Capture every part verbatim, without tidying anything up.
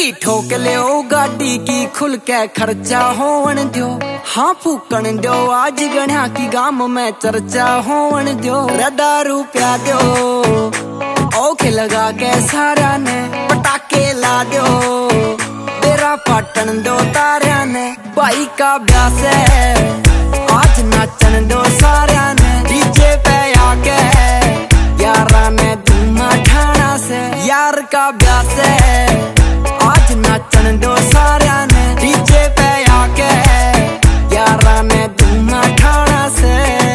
कदी ठोक लियो गाड़ी की खुल के खर्चा होवन दो। हाँ फूकन दो आज गणा की गाम में चर्चा होवन दो। दारू प्या दो ओखे लगा के सारा ने पटाखे ला दो। तेरा पाटन दो तारिया ने भाई का ब्यास है आज नाचन दो सारा ने। डीजे पे आके यारा ने धुमा ठाना से यार का ब्यास है आज नाचन दो सारा ने। डीजे पे आके यारा ने धुमा ठाना से।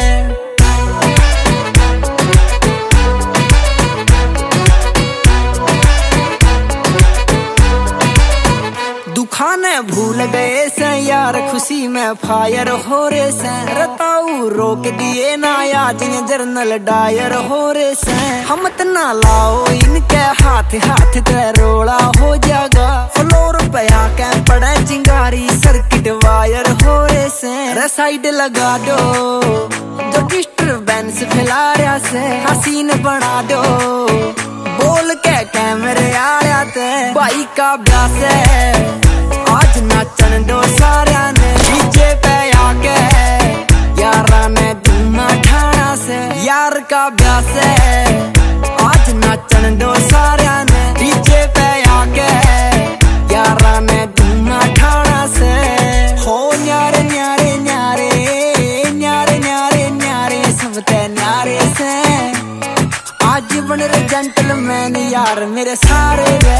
दुखाने भूल गए से यार खुशी में फायर हो रे से। रताऊ रोक दिए ना आज ये जर्नल डायर हो रे से। हम तना लाओ इनके हाथ हाथ ते रोड़ा हो जागा। फ्लोर पे आके पड़े चिंगारी सर्किट वायर हो रे से। रे साइड लगा दो जो डिस्टर्बेंस फैला रहा से हसीन बना दो। बोल के कैमरे आया ते भाई का ब्यास है आज नाचन दो सारा ने। डीजे पे आके यारा ने धुमा ठाना से यार का ब्यास है आज नाचन दो सारा ने। डीजे पे आके यारा ने धुमा ठाना से। हो न्यारे न्यारे न्यारे न्यारे न्यारे न्यारे सब ते न्यारे से। आज बन रे जेंटलमैन यार मेरे सारे रे।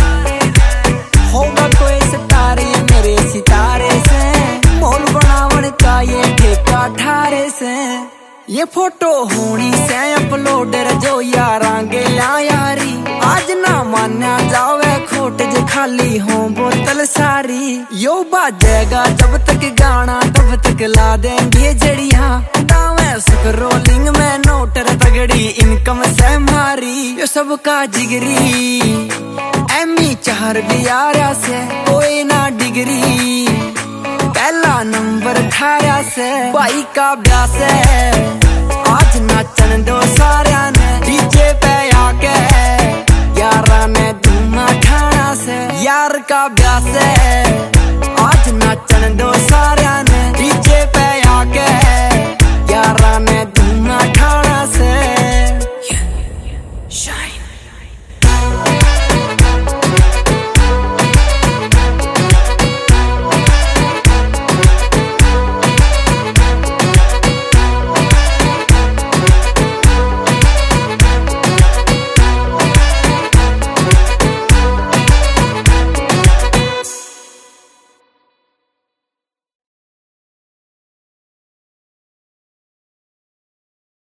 होगा कोई सितारे मेरे सितारे से। मोल बनावन का ये ठेका ठारे से। ये फोटो होनी से अपलोडर जो यारांगे ला यारी। आज ना मान्या जावे खोट जे खाली हो बोतल सारी। यो बाजेगा जब तक गाना तब तक ला देंगे जड़िया। दावे स्क्रोलिंग में नोटर तगड़ी इनकम से मारी। यो सबका जिगरी एमी चार बियारा से कोई ना डिग्री। पहला नंबर ठारा से भाई का ब्यास है आज नाचन दो सारा ने। डीजे पे आके यारा ने धुमा ठाना से यार का ब्यास है